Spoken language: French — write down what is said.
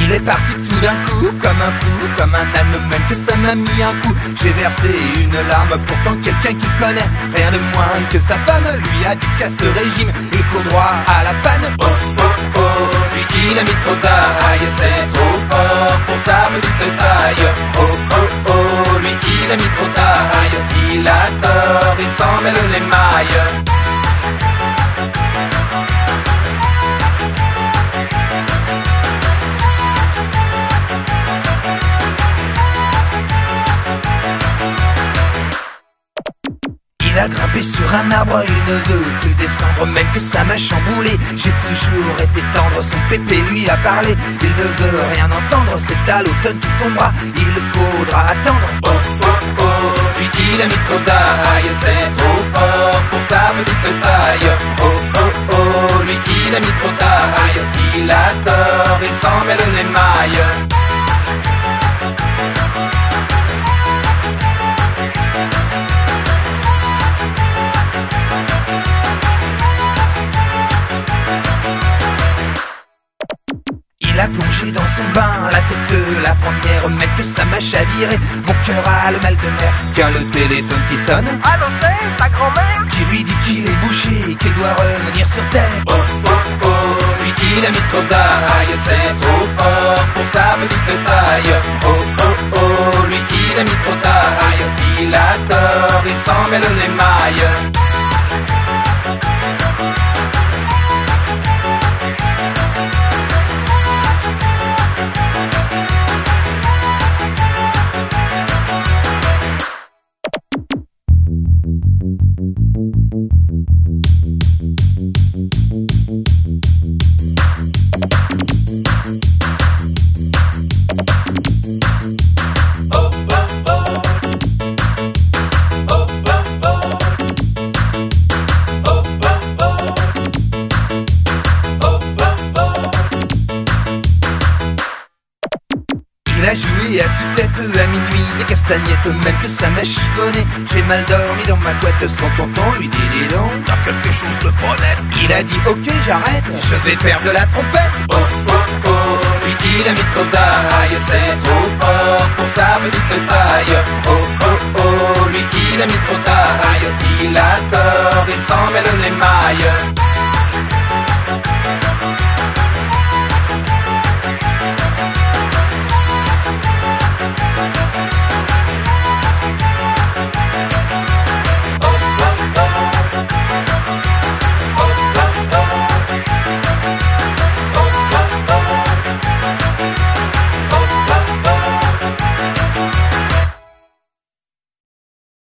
Il est parti tout d'un coup, comme un fou, comme un âne, même que ça m'a mis un coup. J'ai versé une larme, pourtant quelqu'un qui connaît rien de moins que sa femme lui a dit qu'à ce régime il court droit à la panne. Oh oh oh, lui il a mis trop d'ail, c'est trop fort pour sa petite taille. Oh oh oh, lui il a mis trop d'ail, il a tort, il s'en mêle les mailles. Il a grimpé sur un arbre, il ne veut plus descendre, même que ça m'a chamboulé. J'ai toujours été tendre, son pépé lui a parlé. Il ne veut rien entendre, c'est à l'automne qu'il tombera, il le faudra attendre. Oh oh oh, lui il a mis trop d'ail, c'est trop fort pour sa petite taille. Oh oh oh, lui il a mis trop d'ail, il a tort, il s'en mêle les mailles. Il a plongé dans son bain, la tête la première, même que ça m'a chaviré. Mon cœur a le mal de mer, quand le téléphone qui sonne. Allô, c'est ta grand-mère Qui lui dit qu'il est bouché, qu'il doit revenir sur terre. Oh oh oh, lui il a mis trop d'ail, c'est trop fort pour sa petite taille. Oh oh oh, lui il a mis trop d'ail, il a tort, il s'en mêle les mailles. Il a joué à tue-tête à minuit, des castagnettes, même que ça m'a chiffonné. J'ai mal dormi dans ma boîte, son tonton lui dit dis donc, t'as quelque chose de pas net. Il a dit ok j'arrête, je vais faire de la trompette. Oh oh oh, lui il a mis trop d'ail, c'est trop fort pour sa petite taille. Oh oh oh, lui il a mis trop d'ail, il a tort, il s'en mêle les mailles.